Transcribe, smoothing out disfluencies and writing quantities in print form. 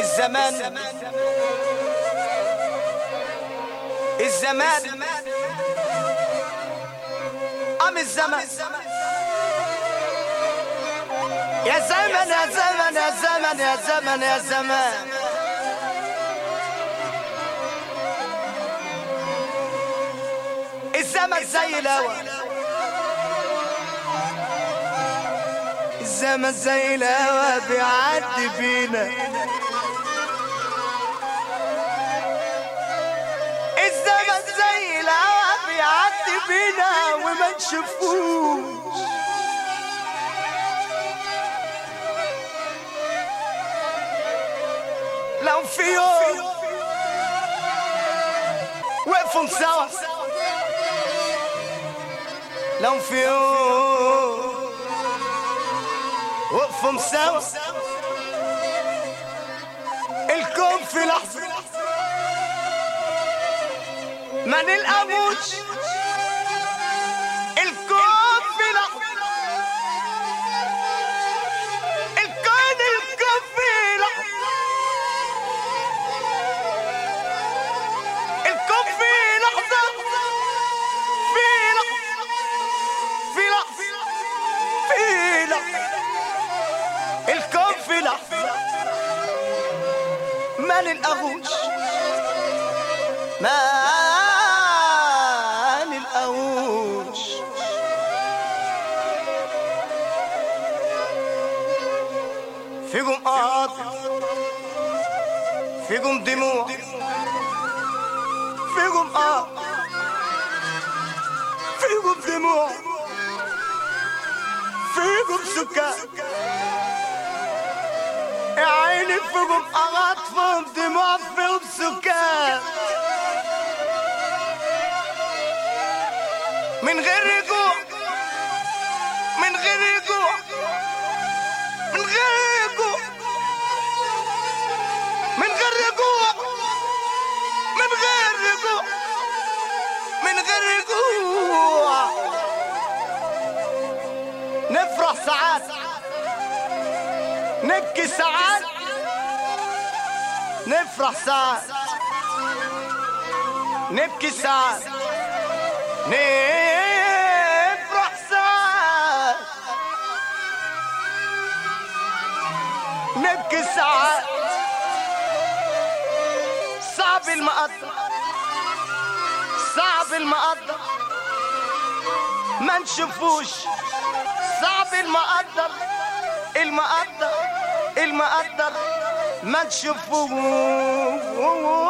الزمان الزمان الزمان يا زمن يا زمن يا زمن يا زمن يا زمان الزمن زي الهوى الزمن زي الهوى بيعدي بينا الزمن زي الهوى بيعدي بينا وما نشوفوش لو في يوم وقفوا سوا لو في يوم وقفوا سوا الكون في لحظة ما نلقاوش الكون في لحظة الكون في لحظة الكون في لحظة في لحظة الكون في لحظة ما نلقاوش ما نلقاوش فيكم قاطع فيكم دموع فيكم فيكم دموع فيكم سكر يا عيني فيكم عاطفهم دموع فيكم سكر من غير رجوع من غير رجوع من غير رجوع من غير رجوع من غير رجوع من غير رجوع نفرح ساعات نبكي ساعات نفرح ساعات نبكي ساعات نفرح ساعات نبكي ساعات صعب المقدر صعب المقدر ما نشوفوش صعب المقدر المقدر ما نشوفوش